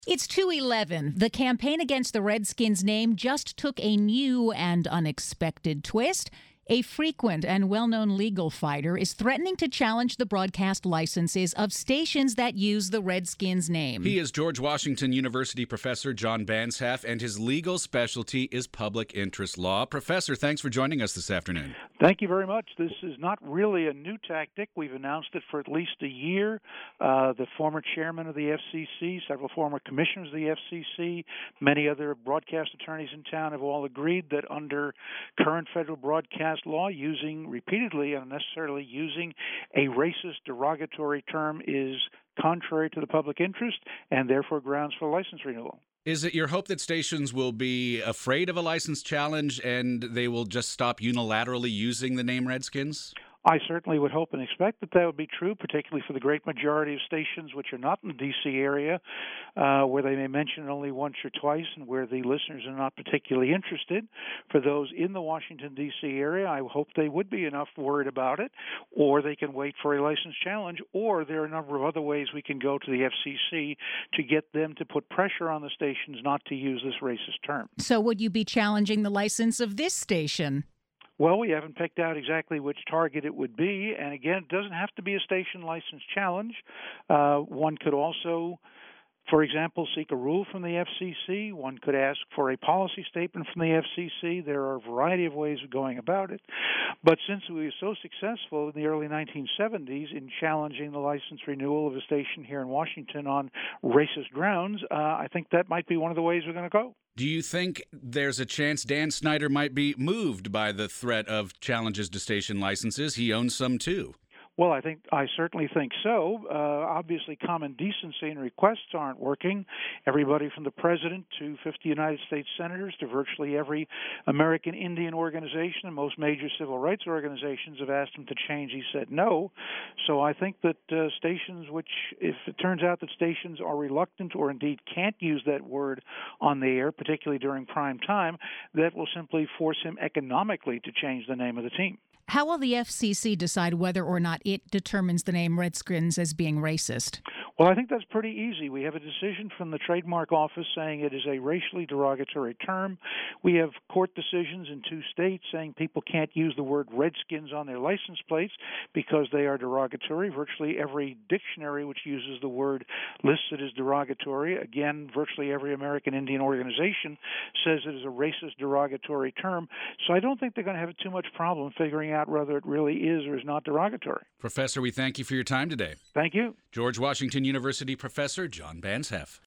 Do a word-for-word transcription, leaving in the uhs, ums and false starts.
It's two eleven. The campaign against the Redskins name just took a new and unexpected twist. A frequent and well-known legal fighter is threatening to challenge the broadcast licenses of stations that use the Redskins name. He is George Washington University professor John Banzhaf, and his legal specialty is public interest law. Professor, thanks for joining us this afternoon. Thank you very much. This is not really a new tactic. We've announced it for at least a year. Uh, the former chairman of the F C C, several former commissioners of the F C C, many other broadcast attorneys in town have all agreed that under current federal broadcast law, using repeatedly and unnecessarily using a racist derogatory term is contrary to the public interest and therefore grounds for license renewal. Is it your hope that stations will be afraid of a license challenge and they will just stop unilaterally using the name Redskins? I certainly would hope and expect that that would be true, particularly for the great majority of stations which are not in the D C area, uh, where they may mention it only once or twice and where the listeners are not particularly interested. For those in the Washington, D C area, I hope they would be enough worried about it, or they can wait for a license challenge, or there are a number of other ways we can go to the F C C to get them to put pressure on the stations not to use this racist term. So would you be challenging the license of this station? Well, we haven't picked out exactly which target it would be. And again, it doesn't have to be a station license challenge. Uh, one could also, for example, seek a rule from the F C C. One could ask for a policy statement from the F C C. There are a variety of ways of going about it. But since we were so successful in the early nineteen seventies in challenging the license renewal of a station here in Washington on racist grounds, uh, I think that might be one of the ways we're going to go. Do you think there's a chance Dan Snyder might be moved by the threat of challenges to station licenses? He owns some too. Well, I think I certainly think so. Uh, obviously, common decency and requests aren't working. Everybody from the president to fifty United States senators to virtually every American Indian organization and most major civil rights organizations have asked him to change. He said no. So I think that uh, stations which, if it turns out that stations are reluctant or indeed can't use that word on the air, particularly during prime time, that will simply force him economically to change the name of the team. How will the F C C decide whether or not it determines the name Redskins as being racist? Well, I think that's pretty easy. We have a decision from the Trademark Office saying it is a racially derogatory term. We have court decisions in two states saying people can't use the word Redskins on their license plates because they are derogatory. Virtually every dictionary which uses the word lists it as derogatory. Again, virtually every American Indian organization says it is a racist derogatory term. So I don't think they're going to have too much problem figuring out whether it really is or is not derogatory. Professor, we thank you for your time today. Thank you. George Washington University professor John Banzhaf.